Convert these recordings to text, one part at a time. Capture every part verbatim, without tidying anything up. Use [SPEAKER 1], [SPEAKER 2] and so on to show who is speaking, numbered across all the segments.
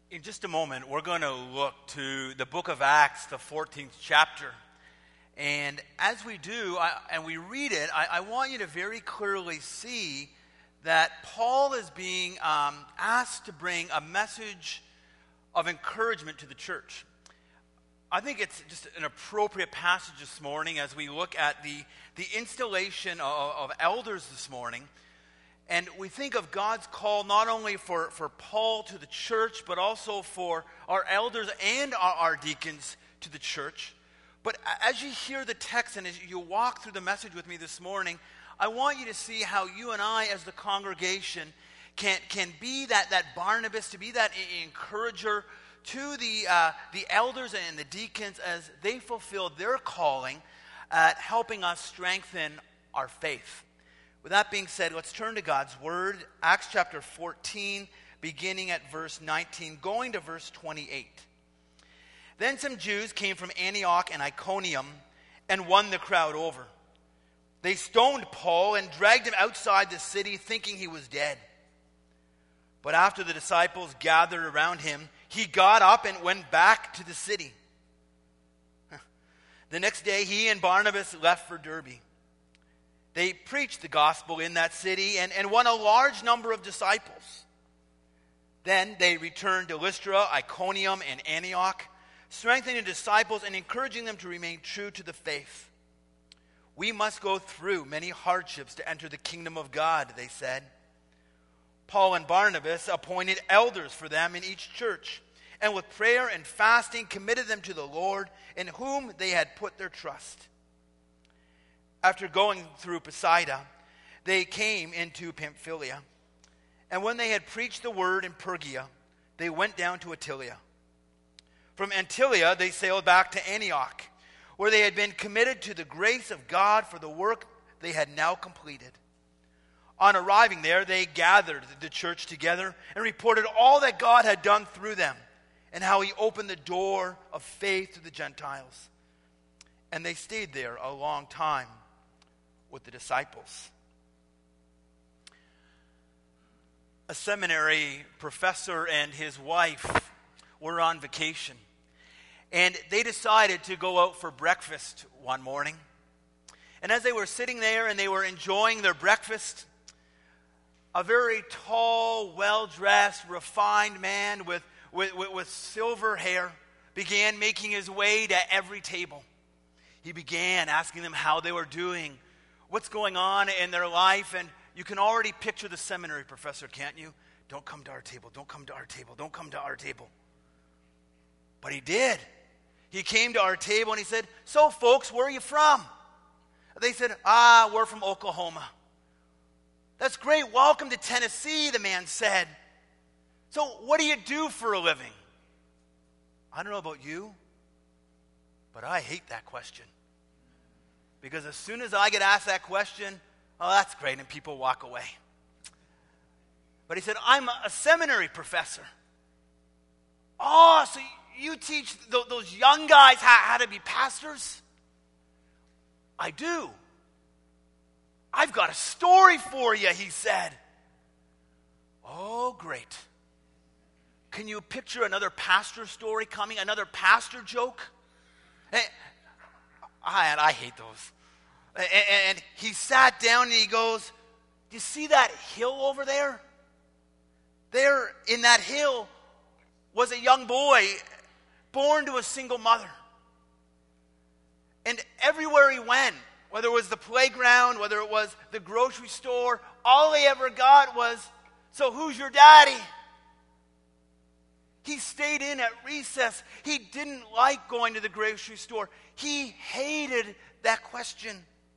[SPEAKER 1] In just a moment, we're going to look to the book of Acts, the fourteenth chapter. And as we do, I, and we read it, I, I want you to very clearly see that Paul is being um, asked to bring a message of encouragement to the church. I think it's just an appropriate passage this morning as we look at the, the installation of, of elders this morning. And we think of God's call not only for, for Paul to the church, but also for our elders and our, our deacons to the church. But as you hear the text and as you walk through the message with me this morning, I want you to see how you and I as the congregation can, can be that, that Barnabas, to be that encourager to the, uh, the elders and the deacons as they fulfill their calling at helping us strengthen our faith. With that being said, let's turn to God's Word, Acts chapter fourteen, beginning at verse nineteen, going to verse twenty-eight. Then some Jews came from Antioch and Iconium and won the crowd over. They stoned Paul and dragged him outside the city, thinking he was dead. But after the disciples gathered around him, he got up and went back to the city. The next day, he and Barnabas left for Derbe. They preached the gospel in that city and, and won a large number of disciples. Then they returned to Lystra, Iconium, and Antioch, strengthening disciples and encouraging them to remain true to the faith. We must go through many hardships to enter the kingdom of God, they said. Paul and Barnabas appointed elders for them in each church, and with prayer and fasting committed them to the Lord, in whom they had put their trust. After going through Pisidia, they came into Pamphylia. And when they had preached the word in Pergia, they went down to Attalia. From Attalia, they sailed back to Antioch, where they had been committed to the grace of God for the work they had now completed. On arriving there, they gathered the church together and reported all that God had done through them and how he opened the door of faith to the Gentiles. And they stayed there a long time with the disciples. A seminary professor and his wife were on vacation, and they decided to go out for breakfast one morning. And as they were sitting there and they were enjoying their breakfast, a very tall, well-dressed, refined man with, with, with, with silver hair began making his way to every table. He began asking them how they were doing, what's going on in their life, and you can already picture the seminary professor, can't you? Don't come to our table, don't come to our table, don't come to our table. But he did. He came to our table and he said, so folks, where are you from? They said, ah, we're from Oklahoma. That's great, welcome to Tennessee, the man said. So what do you do for a living? I don't know about you, but I hate that question. Because as soon as I get asked that question, oh, that's great, and people walk away. But he said, I'm a seminary professor. Oh, so you teach th- those young guys how, how to be pastors? I do. I've got a story for you, he said. Oh, great. Can you picture another pastor story coming, another pastor joke? Hey, I, I hate those. And, and he sat down and he goes, do you see that hill over there? There in that hill was a young boy born to a single mother. And everywhere he went, whether it was the playground, whether it was the grocery store, all he ever got was, so who's your daddy? He stayed in at recess. He didn't like going to the grocery store. He hated that question.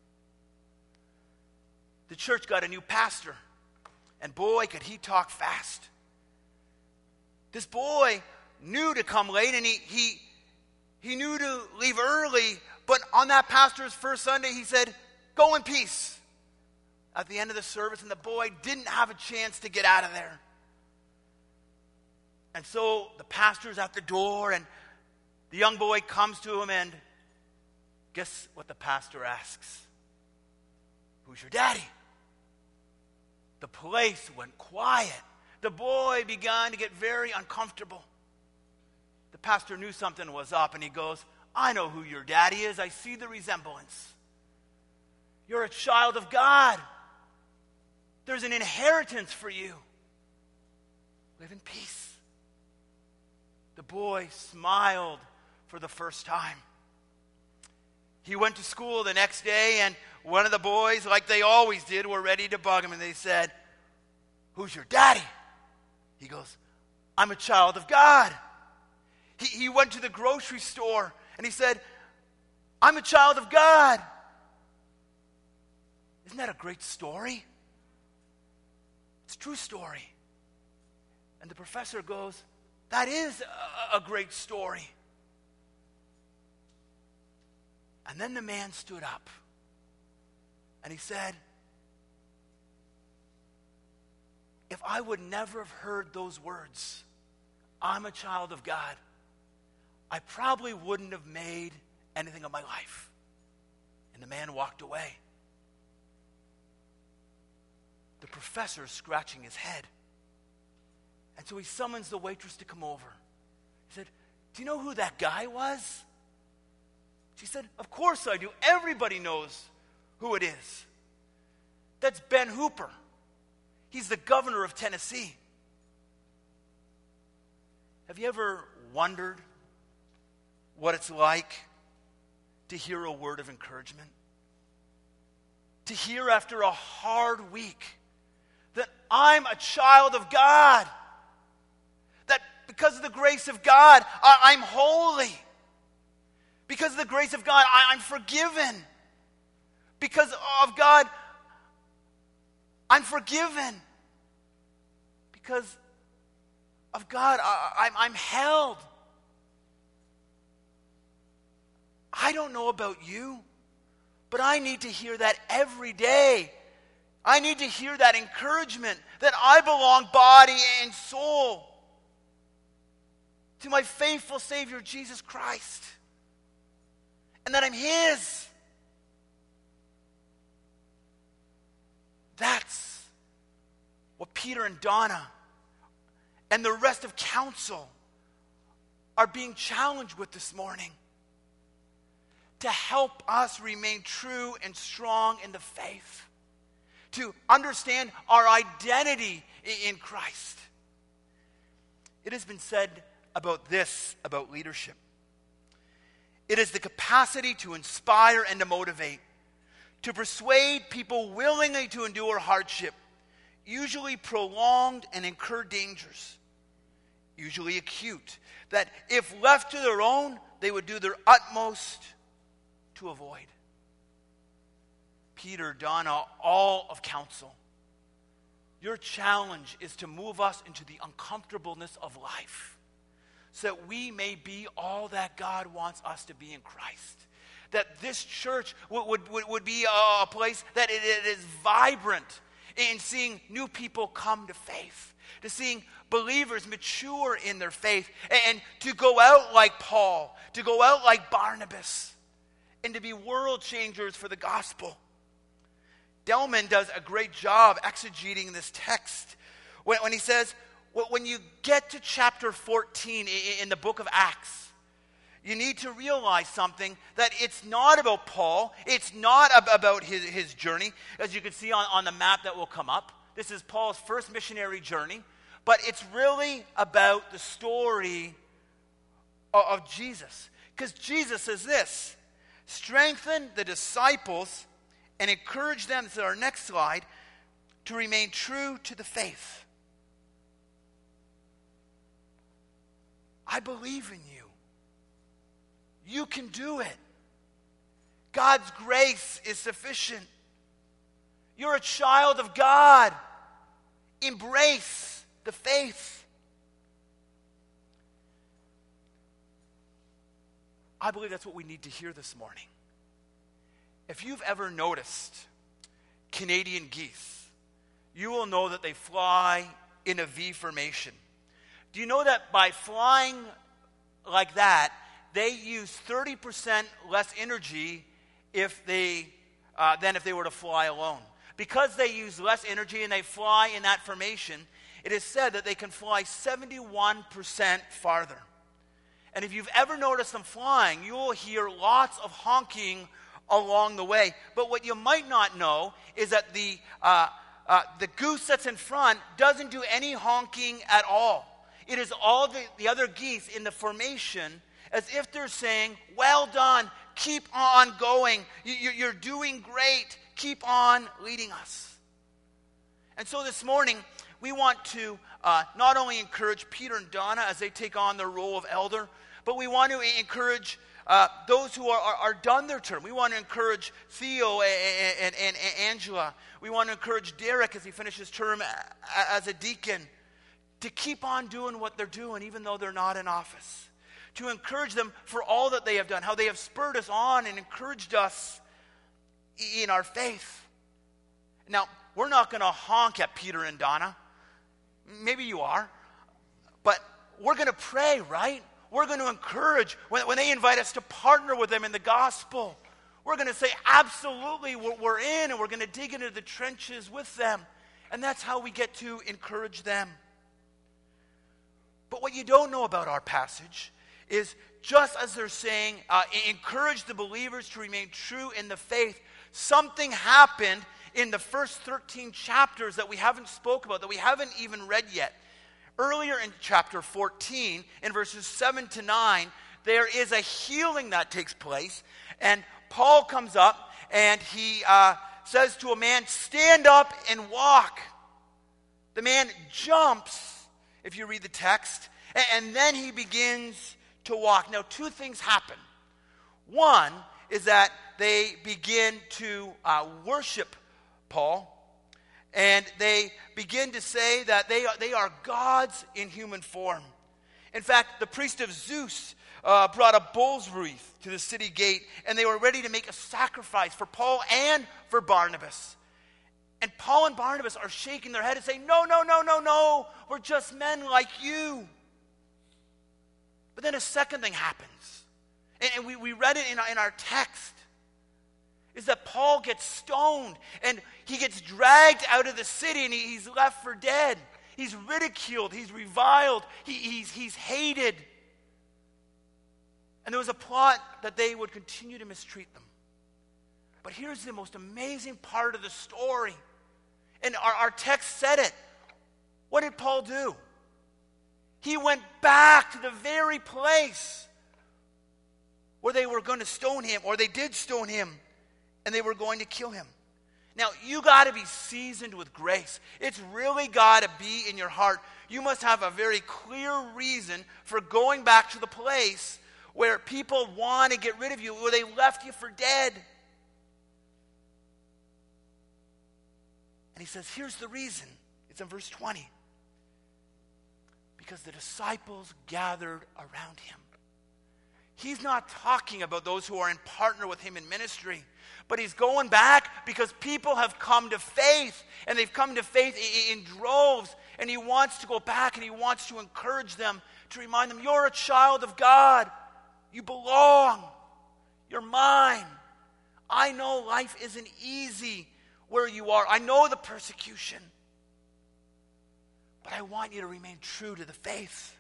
[SPEAKER 1] The church got a new pastor, and boy, could he talk fast. This boy knew to come late, and he he he knew to leave early, but on that pastor's first Sunday, he said, go in peace. At the end of the service, and the boy didn't have a chance to get out of there. And so the pastor's at the door, and the young boy comes to him, and guess what the pastor asks? Who's your daddy? The place went quiet. The boy began to get very uncomfortable. the pastor knew something was up, and he goes, I know who your daddy is. I see the resemblance. You're a child of God. There's an inheritance for you. Live in peace. The boy smiled for the first time. He went to school the next day, and one of the boys, like they always did, were ready to bug him, and they said, who's your daddy? He goes, I'm a child of God. He, he went to the grocery store, and he said, I'm a child of God. Isn't that a great story? It's a true story. And the professor goes, that is a, a great story. And then the man stood up and he said, if I would never have heard those words, I'm a child of God, I probably wouldn't have made anything of my life. And the man walked away. The professor is scratching his head. And so he summons the waitress to come over. He said, do you know who that guy was? She said, of course I do. Everybody knows who it is. That's Ben Hooper. He's the governor of Tennessee. Have you ever wondered what it's like to hear a word of encouragement? To hear after a hard week that I'm a child of God. That because of the grace of God, I, I'm holy. Because of the grace of God, I, I'm forgiven. Because of God, I'm forgiven. Because of God, I, I'm, I'm held. I don't know about you, but I need to hear that every day. I need to hear that encouragement that I belong body and soul to my faithful Savior, Jesus Christ. And that I'm His. That's what Peter and Donna and the rest of council are being challenged with this morning. To help us remain true and strong in the faith. To understand our identity in Christ. It has been said about this, about leadership. It is the capacity to inspire and to motivate, to persuade people willingly to endure hardship, usually prolonged and incur dangers, usually acute, that if left to their own, they would do their utmost to avoid. Peter, Donna, all of council, your challenge is to move us into the uncomfortableness of life so that we may be all that God wants us to be in Christ. That this church would, would, would be a place that it, it is vibrant in seeing new people come to faith, to seeing believers mature in their faith, and to go out like Paul, to go out like Barnabas, and to be world changers for the gospel. Delman does a great job exegeting this text when, when he says, when you get to chapter fourteen in the book of Acts, you need to realize something, that it's not about Paul. It's not about his, his journey. As you can see on, on the map that will come up, this is Paul's first missionary journey. But it's really about the story of, of Jesus. Because Jesus says this, strengthen the disciples and encourage them, this is our next slide, to remain true to the faith. I believe in you. You can do it. God's grace is sufficient. You're a child of God. Embrace the faith. I believe that's what we need to hear this morning. If you've ever noticed Canadian geese, you will know that they fly in a V formation. Do you know that by flying like that, they use thirty percent less energy if they, uh, than if they were to fly alone? Because they use less energy and they fly in that formation, it is said that they can fly seventy-one percent farther. And if you've ever noticed them flying, you will hear lots of honking along the way. But what you might not know is that the uh, uh, the goose that's in front doesn't do any honking at all. It is all the, the other geese in the formation as if they're saying, well done, keep on going, you, you're doing great, keep on leading us. And so this morning, we want to uh, not only encourage Peter and Donna as they take on their role of elder, but we want to encourage uh, those who are, are, are done their term. We want to encourage Theo and, and, and, and Angela. We want to encourage Derek as he finishes term as a deacon to keep on doing what they're doing even though they're not in office. To encourage them for all that they have done, how they have spurred us on and encouraged us in our faith. Now, we're not going to honk at Peter and Donna. Maybe you are. But we're going to pray, right? We're going to encourage. When, when they invite us to partner with them in the gospel, we're going to say, absolutely, we're, we're in, and we're going to dig into the trenches with them. And that's how we get to encourage them. But what you don't know about our passage is just as they're saying, uh, encourage the believers to remain true in the faith, something happened in the first thirteen chapters that we haven't spoke about, that we haven't even read yet. Earlier in chapter fourteen, in verses seven to nine, there is a healing that takes place. And Paul comes up and he uh, says to a man, stand up and walk. The man jumps, if you read the text, and, and then he begins to walk. Now, two things happen. One is that they begin to uh, worship Paul, and they begin to say that they are, they are gods in human form. In fact, the priest of Zeus uh, brought a bull's wreath to the city gate, and they were ready to make a sacrifice for Paul and for Barnabas. And Paul and Barnabas are shaking their head and saying, no, no, no, no, no, we're just men like you. But then a second thing happens, and, and we, we read it in our, in our text, is that Paul gets stoned, and he gets dragged out of the city, and he, he's left for dead. He's ridiculed, he's reviled, he, he's, he's hated. And there was a plot that they would continue to mistreat them. But here's the most amazing part of the story. And our, our text said it. What did Paul do? He went back to the very place where they were going to stone him, or they did stone him, and they were going to kill him. Now, you got to be seasoned with grace. It's really got to be in your heart. You must have a very clear reason for going back to the place where people want to get rid of you, where they left you for dead. And he says, here's the reason. It's in verse twenty. Because the disciples gathered around him. He's not talking about those who are in partner with him in ministry, but he's going back because people have come to faith, and they've come to faith in droves, and he wants to go back and he wants to encourage them, to remind them, you're a child of God. You belong. You're mine. I know life isn't easy where you are. I know the persecution. But I want you to remain true to the faith.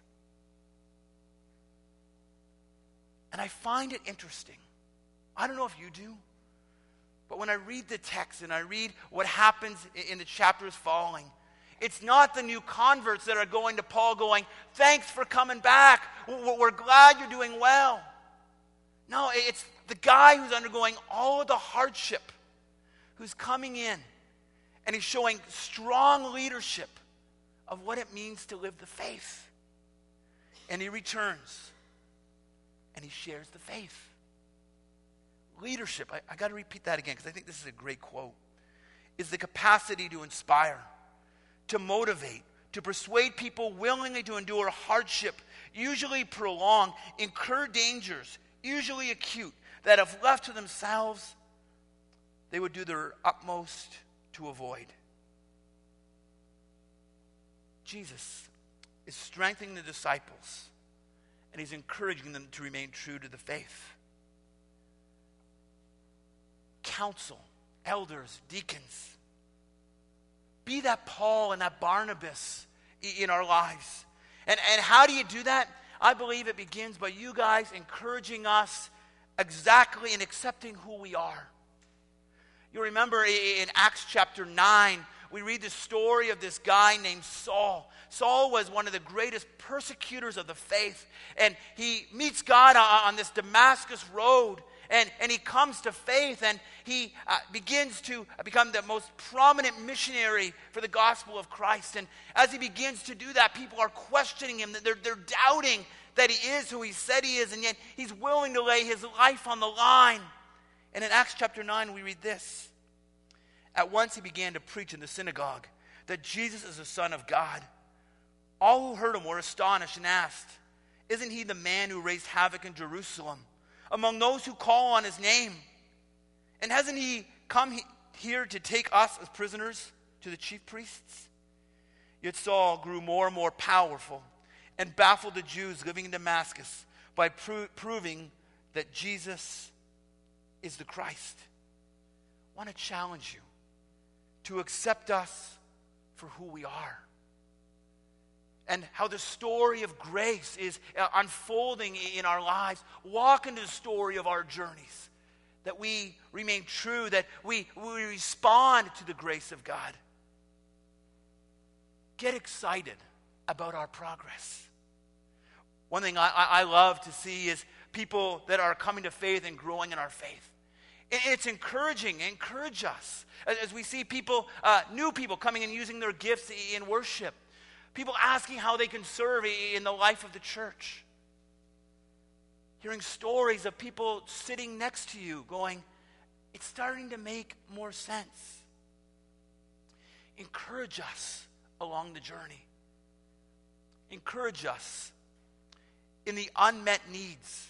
[SPEAKER 1] And I find it interesting. I don't know if you do, but when I read the text and I read what happens in the chapters following, it's not the new converts that are going to Paul going, thanks for coming back. We're glad you're doing well. No, it's the guy who's undergoing all of the hardship, who's coming in, and he's showing strong leadership of what it means to live the faith. And he returns, and he shares the faith. Leadership, I, I got to repeat that again because I think this is a great quote, is the capacity to inspire, to motivate, to persuade people willingly to endure hardship, usually prolonged, incur dangers, usually acute, that if left to themselves, they would do their utmost to avoid. Jesus is strengthening the disciples, and he's encouraging them to remain true to the faith. Counsel, elders, deacons. Be that Paul and that Barnabas in our lives. And, and how do you do that? I believe it begins by you guys encouraging us exactly in accepting who we are. You remember in Acts chapter nine, we read the story of this guy named Saul. Saul was one of the greatest persecutors of the faith. And he meets God on this Damascus road. And, and he comes to faith. And he uh, begins to become the most prominent missionary for the gospel of Christ. And as he begins to do that, people are questioning him. They're, they're doubting that he is who he said he is. And yet he's willing to lay his life on the line. And in Acts chapter nine, we read this. At once he began to preach in the synagogue that Jesus is the Son of God. All who heard him were astonished and asked, "Isn't he the man who raised havoc in Jerusalem among those who call on his name? And hasn't he come he- here to take us as prisoners to the chief priests?" Yet Saul grew more and more powerful and baffled the Jews living in Damascus by pro- proving that Jesus is the Christ. I want to challenge you to accept us for who we are. And how the story of grace is uh, unfolding in our lives. Walk into the story of our journeys. That we remain true, that we, we respond to the grace of God. Get excited about our progress. One thing I, I love to see is people that are coming to faith and growing in our faith. It's encouraging. Encourage us. As we see people, uh, new people coming and using their gifts in worship. People asking how they can serve in the life of the church. Hearing stories of people sitting next to you going, it's starting to make more sense. Encourage us along the journey. Encourage us in the unmet needs,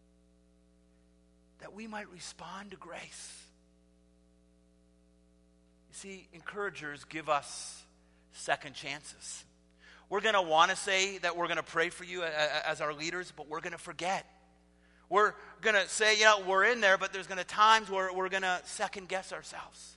[SPEAKER 1] that we might respond to grace. You see, encouragers give us second chances. We're going to want to say that we're going to pray for you as our leaders, but we're going to forget. We're going to say, you know, we're in there, but there's going to times where we're going to second guess ourselves.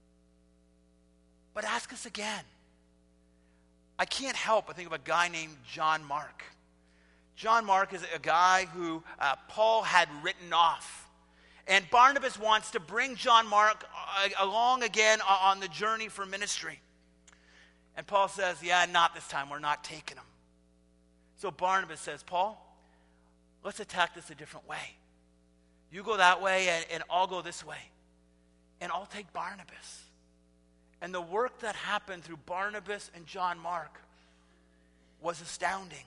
[SPEAKER 1] But ask us again. I can't help but think of a guy named John Mark. John Mark is a guy who uh, Paul had written off. And Barnabas wants to bring John Mark uh, along again on the journey for ministry. And Paul says, yeah, not this time. We're not taking him. So Barnabas says, Paul, let's attack this a different way. You go that way and, and I'll go this way. And I'll take Barnabas. And the work that happened through Barnabas and John Mark was astounding.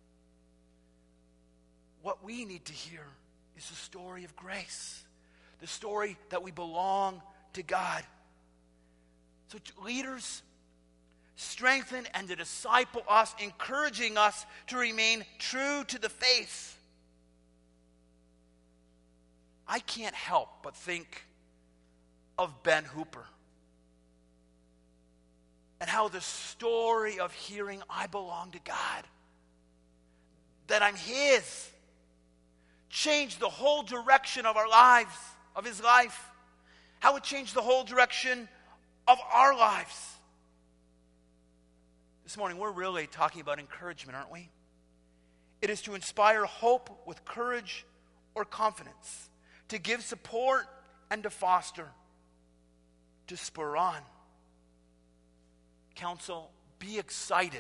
[SPEAKER 1] What we need to hear is the story of grace. The story that we belong to God. So leaders, strengthen and to disciple us, encouraging us to remain true to the faith. I can't help but think of Ben Hooper. And how the story of hearing I belong to God, that I'm his, changed the whole direction of our lives, of his life. How it changed the whole direction of our lives. This morning we're really talking about encouragement, aren't we? It is to inspire hope with courage or confidence, to give support and to foster, to spur on. Counsel, be excited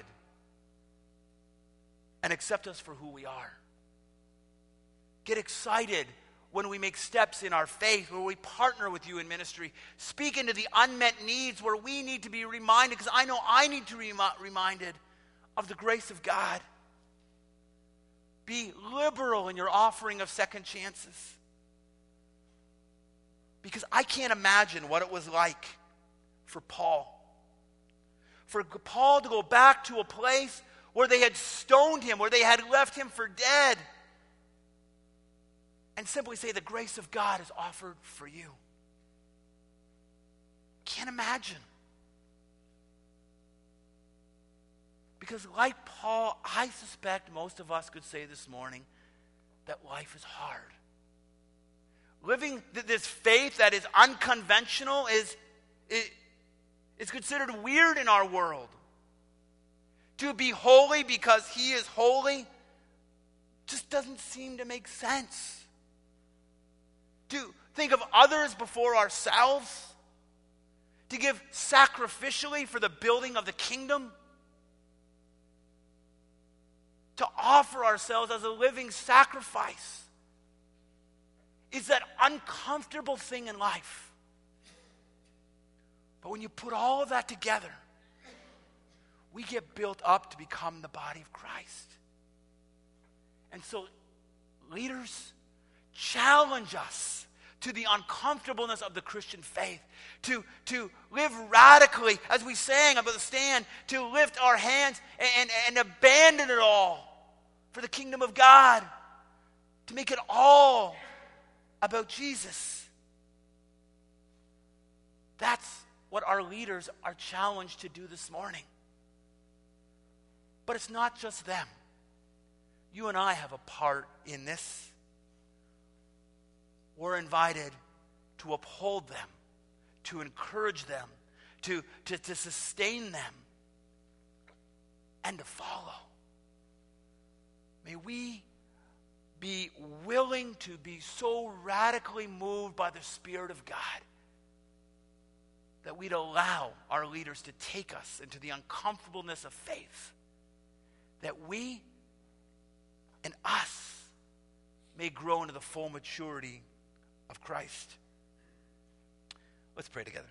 [SPEAKER 1] and accept us for who we are. Get excited when we make steps in our faith, where we partner with you in ministry. Speak into the unmet needs where we need to be reminded, because I know I need to be reminded of the grace of God. Be liberal in your offering of second chances. Because I can't imagine what it was like for Paul. For Paul to go back to a place where they had stoned him, where they had left him for dead, and simply say the grace of God is offered for you. Can't imagine. Because like Paul, I suspect most of us could say this morning that life is hard. Living th- this faith that is unconventional is, is, is considered weird in our world. To be holy because he is holy just doesn't seem to make sense. To think of others before ourselves, to give sacrificially for the building of the kingdom, to offer ourselves as a living sacrifice, is that uncomfortable thing in life. But when you put all of that together, we get built up to become the body of Christ. And so, leaders, challenge us to the uncomfortableness of the Christian faith, to, to live radically, as we sang about the stand, to lift our hands and, and abandon it all for the kingdom of God, to make it all about Jesus. That's what our leaders are challenged to do this morning. But it's not just them. You and I have a part in this. We're invited to uphold them, to encourage them, to, to, to sustain them, and to follow. May we be willing to be so radically moved by the Spirit of God that we'd allow our leaders to take us into the uncomfortableness of faith, that we and us may grow into the full maturity of Christ. Let's pray together.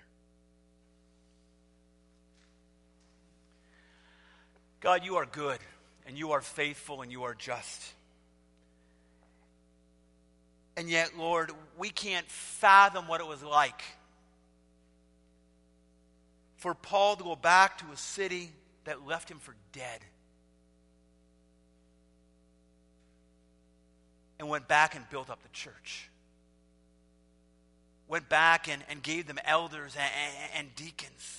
[SPEAKER 1] God, you are good, and you are faithful, and you are just. And yet, Lord, we can't fathom what it was like for Paul to go back to a city that left him for dead, and went back and built up the church. Went back and, and gave them elders and, and, and deacons.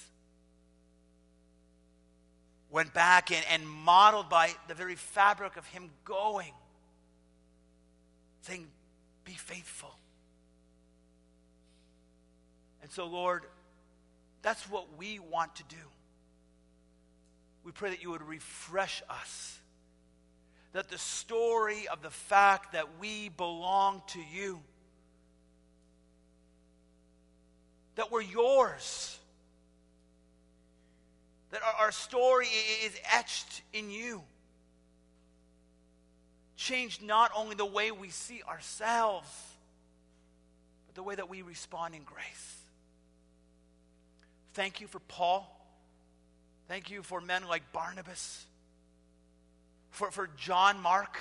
[SPEAKER 1] Went back and, and modeled by the very fabric of him going, saying, be faithful. And so, Lord, that's what we want to do. We pray that you would refresh us, that the story of the fact that we belong to you, that we're yours, that our, our story is etched in you, change not only the way we see ourselves, but the way that we respond in grace. Thank you for Paul. Thank you for men like Barnabas, for, for John Mark.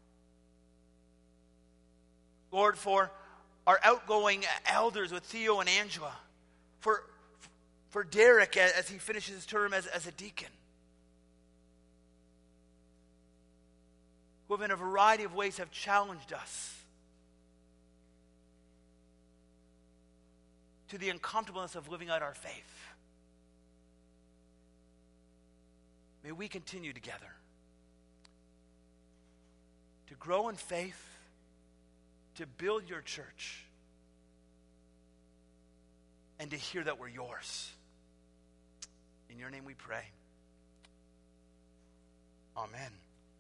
[SPEAKER 1] Lord, for our outgoing elders with Theo and Angela, for, for Derek as he finishes his term as, as a deacon, who have in a variety of ways have challenged us to the uncomfortableness of living out our faith. May we continue together to grow in faith, to build your church, and to hear that we're yours. In your name we pray. Amen.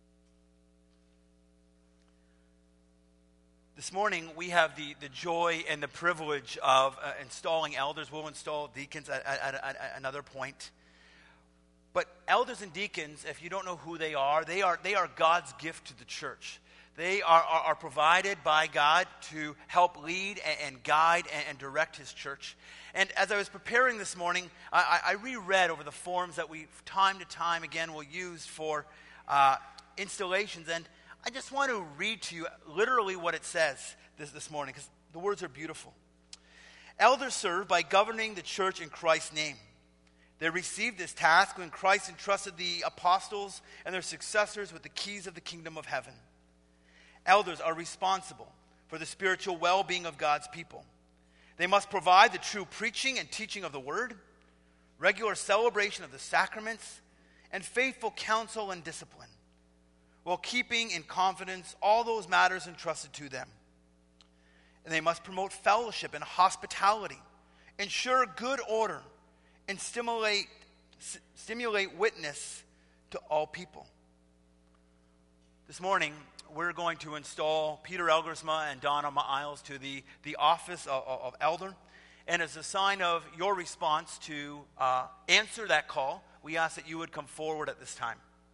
[SPEAKER 1] This morning we have the, the joy and the privilege of uh, installing elders. We'll install deacons at, at, at, at another point. But elders and deacons, if you don't know who they are, they are, they are God's gift to the church. They are, are, are provided by God to help lead and, and guide and, and direct his church. And as I was preparing this morning, I, I reread over the forms that we, time to time, again, will use for uh, installations. And I just want to read to you literally what it says this, this morning, because the words are beautiful. Elders serve by governing the church in Christ's name. They received this task when Christ entrusted the apostles and their successors with the keys of the kingdom of heaven. Elders are responsible for the spiritual well-being of God's people. They must provide the true preaching and teaching of the word, regular celebration of the sacraments, and faithful counsel and discipline, while keeping in confidence all those matters entrusted to them. And they must promote fellowship and hospitality, ensure good order, and stimulate, s- stimulate witness to all people. This morning, we're going to install Peter Elgersma and Donna Miles to the, the office of, of elder. And as a sign of your response to uh, answer that call, we ask that you would come forward at this time.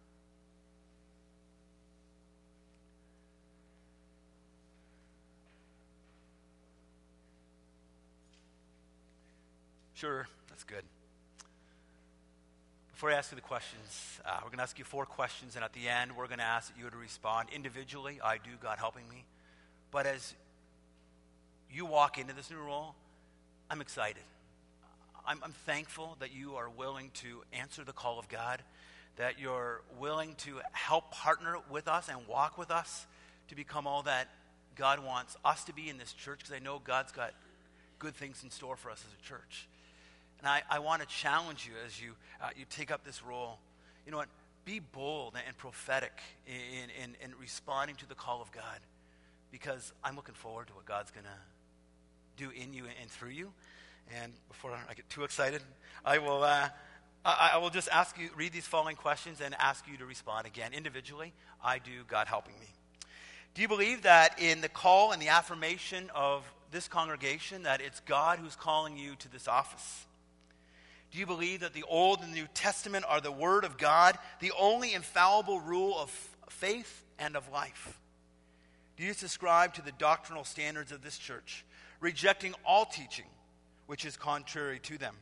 [SPEAKER 1] Sure, that's good. Before I ask you the questions, uh, we're going to ask you four questions, and at the end, we're going to ask that you would respond individually, I do, God helping me. But as you walk into this new role, I'm excited. I'm, I'm thankful that you are willing to answer the call of God, that you're willing to help partner with us and walk with us to become all that God wants us to be in this church, because I know God's got good things in store for us as a church. And I, I want to challenge you as you uh, you take up this role. You know what? Be bold and prophetic in, in, in responding to the call of God, because I'm looking forward to what God's going to do in you and through you. And before I get too excited, I will uh, I, I will just ask you, read these following questions and ask you to respond again individually. I do, God helping me. Do you believe that in the call and the affirmation of this congregation that it's God who's calling you to this office? Do you believe that the Old and the New Testament are the Word of God, the only infallible rule of faith and of life? Do you subscribe to the doctrinal standards of this church, rejecting all teaching which is contrary to them?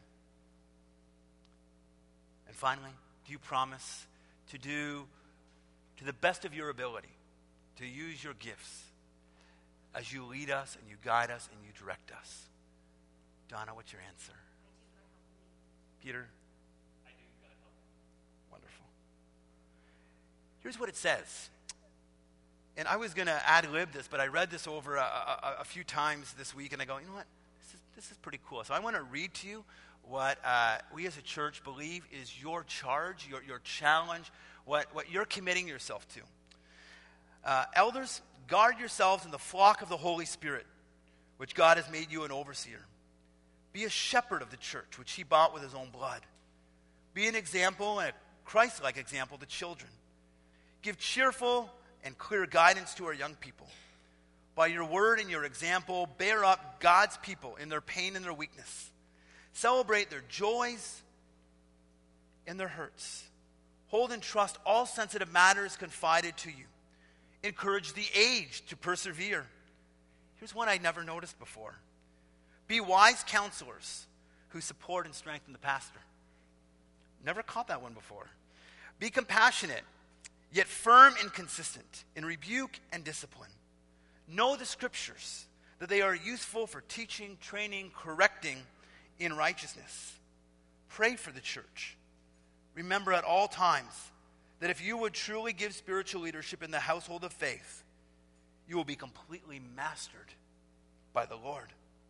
[SPEAKER 1] And finally, do you promise to do, to the best of your ability, to use your gifts as you lead us and you guide us and you direct us? Donna, what's your answer? Peter? I do, God help me. Wonderful. Here's what it says. And I was going to ad-lib this, but I read this over a, a, a few times this week, and I go, you know what? This is, this is pretty cool. So I want to read to you what uh, we as a church believe is your charge, your, your challenge, what, what you're committing yourself to. Uh, elders, guard yourselves in the flock of the Holy Spirit, which God has made you an overseer. Be a shepherd of the church, which he bought with his own blood. Be an example, and a Christ-like example to children. Give cheerful and clear guidance to our young people. By your word and your example, bear up God's people in their pain and their weakness. Celebrate their joys and their hurts. Hold in trust all sensitive matters confided to you. Encourage the aged to persevere. Here's one I never noticed before. Be wise counselors who support and strengthen the pastor. Never caught that one before. Be compassionate, yet firm and consistent in rebuke and discipline. Know the scriptures, that they are useful for teaching, training, correcting in righteousness. Pray for the church. Remember at all times that if you would truly give spiritual leadership in the household of faith, you will be completely mastered by the Lord.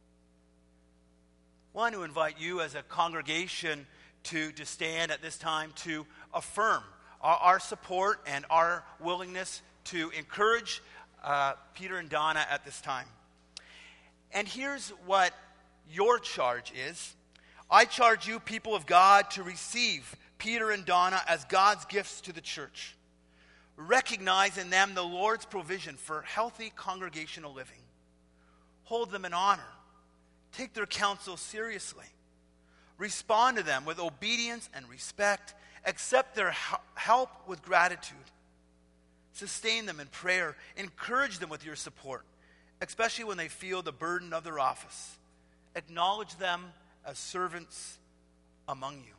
[SPEAKER 1] I want to invite you as a congregation to, to stand at this time to affirm our, our support and our willingness to encourage uh, Peter and Donna at this time. And here's what your charge is. I charge you, people of God, to receive Peter and Donna as God's gifts to the church. Recognize in them the Lord's provision for healthy congregational living. Hold them in honor. Take their counsel seriously. Respond to them with obedience and respect. Accept their help with gratitude. Sustain them in prayer. Encourage them with your support, especially when they feel the burden of their office. Acknowledge them as servants among you.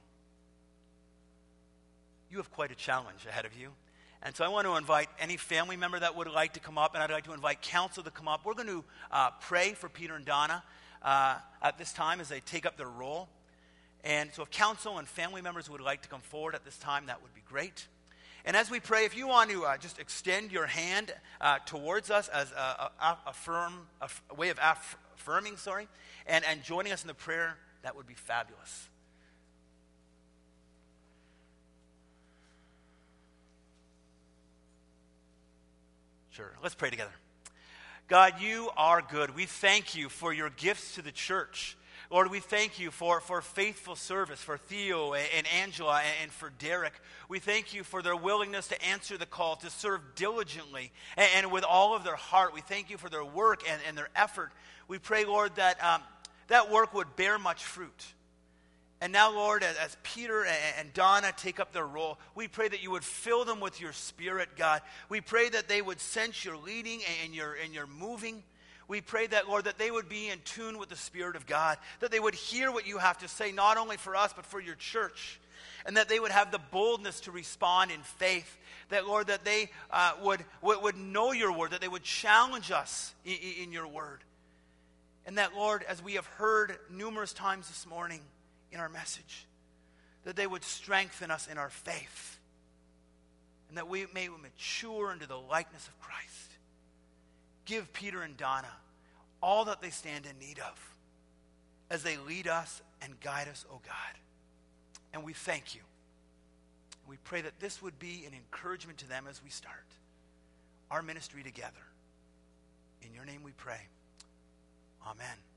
[SPEAKER 1] You have quite a challenge ahead of you. And so I want to invite any family member that would like to come up, and I'd like to invite counsel to come up. We're going to uh, pray for Peter and Donna Uh, at this time as they take up their role. And so if counsel and family members would like to come forward at this time, that would be great. And as we pray, if you want to uh, just extend your hand uh, towards us as a, a, a, firm, a, f- a way of aff- affirming, sorry, and, and joining us in the prayer, that would be fabulous. Sure, let's pray together. God, you are good. We thank you for your gifts to the church. Lord, we thank you for, for faithful service, for Theo and Angela and for Derek. We thank you for their willingness to answer the call, to serve diligently and, and with all of their heart. We thank you for their work and, and their effort. We pray, Lord, that um, that work would bear much fruit. And now, Lord, as, as Peter and, and Donna take up their role, we pray that you would fill them with your Spirit, God. We pray that they would sense your leading and your, and your moving. We pray that, Lord, that they would be in tune with the Spirit of God, that they would hear what you have to say, not only for us, but for your church, and that they would have the boldness to respond in faith, that, Lord, that they uh, would, would, would know your word, that they would challenge us in, in your word, and that, Lord, as we have heard numerous times this morning in our message, that they would strengthen us in our faith, and that we may mature into the likeness of Christ. Give Peter and Donna all that they stand in need of as they lead us and guide us, oh God. And we thank you. We pray that this would be an encouragement to them as we start our ministry together. In your name we pray. Amen.